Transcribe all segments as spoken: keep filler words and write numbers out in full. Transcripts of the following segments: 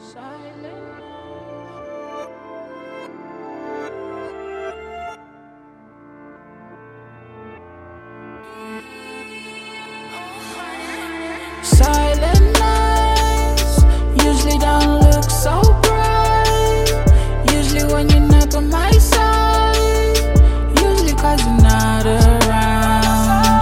Silent nights usually don't look so bright. Usually when you're not on my side. Usually cause you're not around.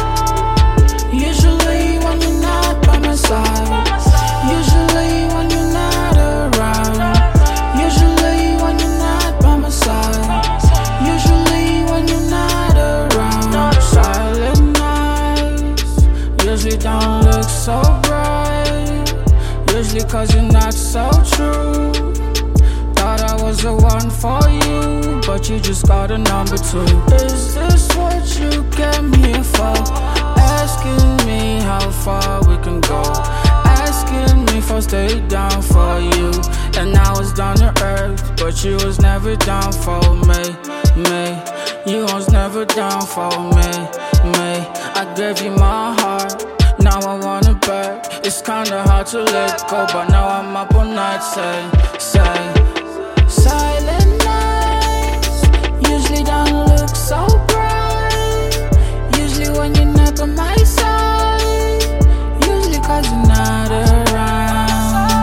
Usually when you're not by my side. Usually when you're not around. Usually when you're not by my side. Usually when you're not around. Silent nights usually don't look so bright. Usually cause you're not so true. Thought I was the one for you, but you just got a number two. Is this what you came here for? Asking me how far we can go. Asking me if I stay down for you. And I was down to earth, but you was never down for me, me. You was never down for me, me. I gave you my heart, now I want it back. It's kinda hard to let go, but now I'm up all night, say, say. Silent nights usually don't look so bright. Usually when you're not on my side. Usually cause you're not around.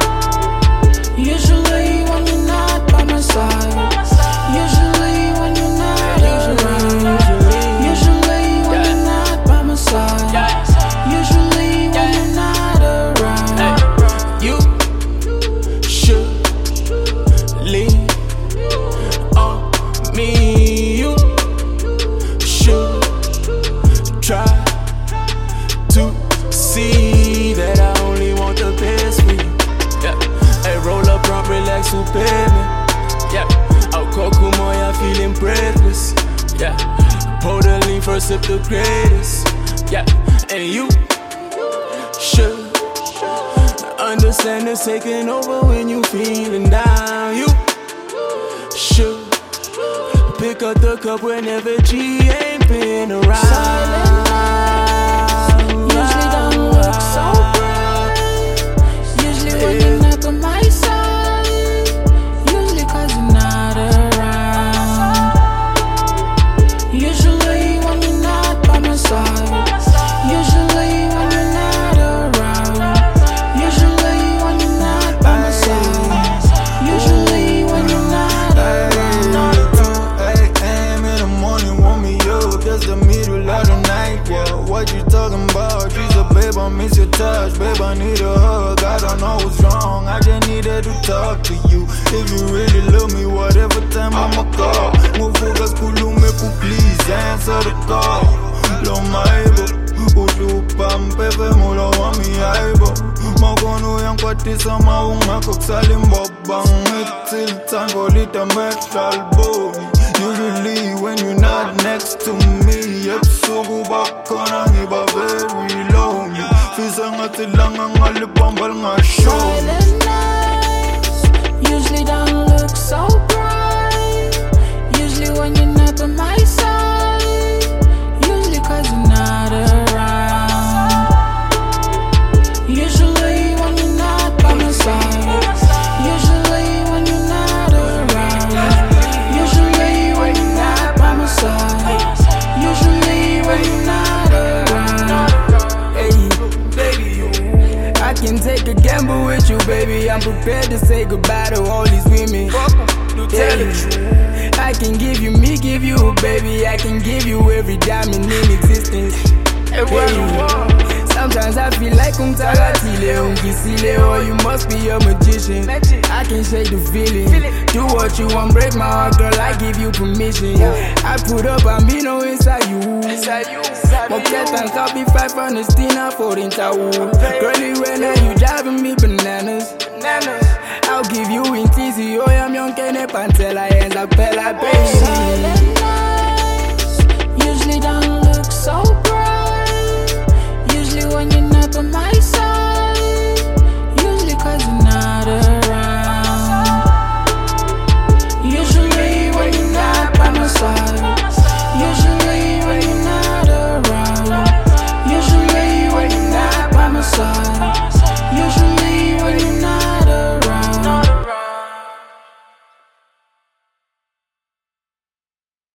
Usually when you're not by my side. Usually when you're not around. Usually when you're not by my side. Usually when you're not around. You should lean on me. You should try to see that I only want the best for you. Yeah, hey, roll up, rump, relax, superman. Yeah, out Coco Moya, feeling breathless. Yeah, pour the lean, first sip the greatest. Yeah, and you should understand it's taking over when you feeling down. You should pick up the cup whenever G ain't been around. Silent nights usually don't look so bright. Usually when you're not on my side. Usually cause you're not around. Usually when you're not by my side. Usually when you're not around. Usually when you're not by my side. Usually when you're not around. eight a m in the morning, want me up, that's the middle of the night, yeah. What you talking about? She's a babe, I miss your touch, babe, I need a hug. I don't know what's wrong, I just needed to talk to you. If you really love me, whatever time I'ma call. Mufugas kulume ku please answer the call. Lo maibo, udupa mpepe mulo wa miaibo. Makono yang kwatisa maunga koksali mbobang. It's time for little metal boy. Usually when you're not next to me, ebusuku bakhona ngiba very lonely. Fisa ngathi langa ngalibamba lingasho. Silent nights usually don't look so bright. Usually when you're not on my side. Usually cause you're not around. Usually when you're not by my side. Usually when you're not around. Usually when you're not by my side. Usually when you're not around. Hey, baby, I can take a gamble with you, baby. I'm prepared to say goodbye to all these women. Yeah. I can give you me, give you, baby. I can give you every diamond in existence. Hey. Sometimes I feel like umtagatile, umkisile, or you must be a magician. I can shake the feeling. Do what you want, break my heart, girl. I give you permission. I put up a mino inside you. Moket and copy five hundred stina for in Tau. Girlie, when are you driving me bananas? I'll give you in T C O, I'm young, can I pantela, and I pella, baby.